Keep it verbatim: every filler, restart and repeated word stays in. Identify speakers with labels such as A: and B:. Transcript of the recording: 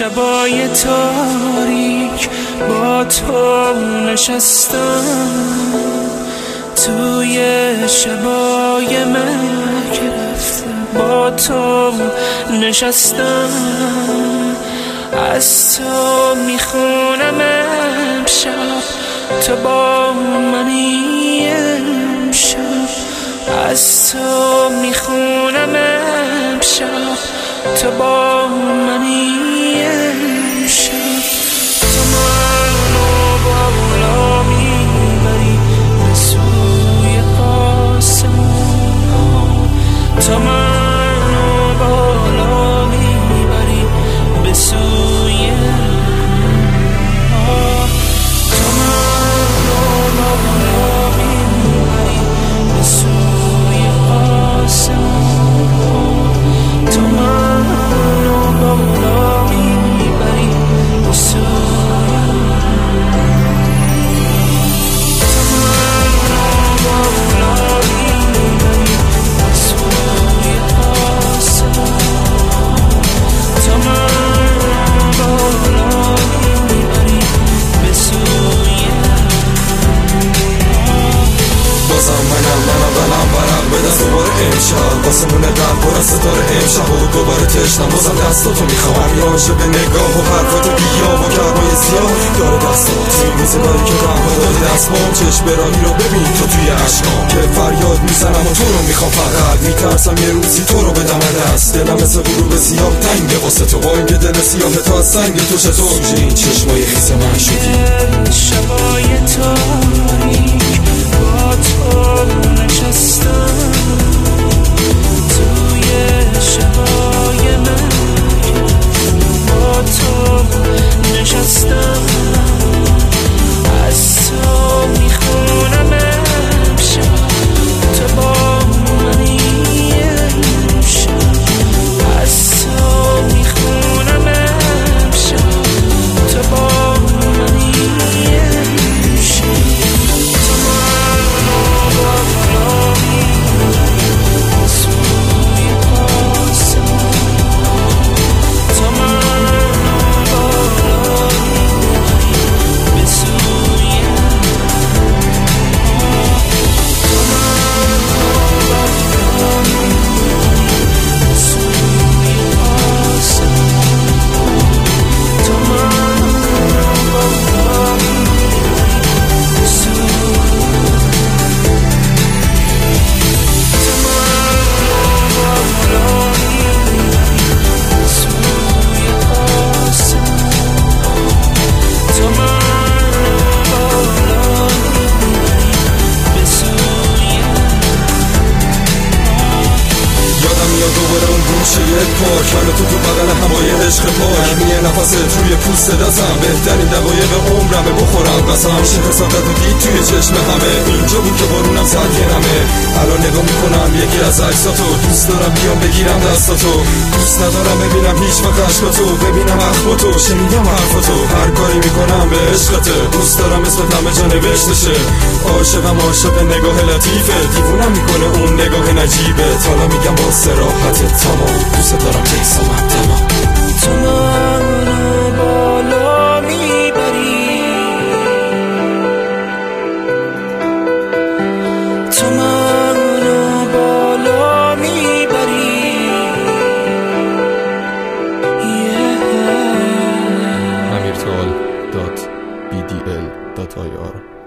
A: شبای تاریک با تو نشستم، توی شبای من که رفتم با تو نشستم، از تو میخونم امشب تو با منی، امشب از تو میخونم امشب تو با منی، امشب تو منو بالا میبری به سوی آسمون، تو منو بالا میبری به سوی آه، تو منو بالا میبری به سوی آسمون، تو منو بالا میبری به سوی
B: آسمون قلب پر از ستاره امشب و دوباره تشنم، بازم دستاتو میخوام. یه عاشق به نگاه و حرفات بی‌یاب و کعبای سیاه داره دستات توی روزگاری که قهوه دادی دستمام. چشم براهی رو ببین تو توی عشقام که فریاد میزنم و تو رو میخوام، فقط میترسم یه روزی تو رو بدم دست. دلم مثل غروب سیاه تنگه واسه تو، با اینکه دل سیاه تو از سنگ تو چطور میشه این چشمای خیس من شدی.
A: شبای تاریک با تو نشستم، توی شبای من با تو نشستم، از تو میخونم امشب تو با منی، امشب از تو میخونم امشب تو با منی، امشب تو منو بالا میبری به سوی آسمون، تو منو بالا میبری به سوی تو منو بالا میبری به سوی آسمون، تو منو بالا میبری به سوی
B: کنه تو تو بغل هوای عشق پاک، یه نفس توی پوست دستم، بهترین دقایق عمرمه بخورم قسم. میشه حسادت و دید توی چشم همه، اینجا بود که بارونم زد یه نمه. الان نگاه میکنم یکی از عکساتو، دوست دارم بیام بگیرم دستاتو، دوست ندارم ببینم هیچ وقت عشقاتو، ببینم اخباتو شنیدم حرفاتو، هر کاری میکنم به عشقته، دوست دارم اسمت همه جا نوشتشه. عاشقم عاشق نگاه لطیفه، دیوونم میکنه اون نگاه نجیبه. حالا میگم با صراحت تمام دوست دارم تیسامم تمام.
A: تو منو بالا میبری، تو منو بالا میبری،
C: amirtal dot b d l dot i r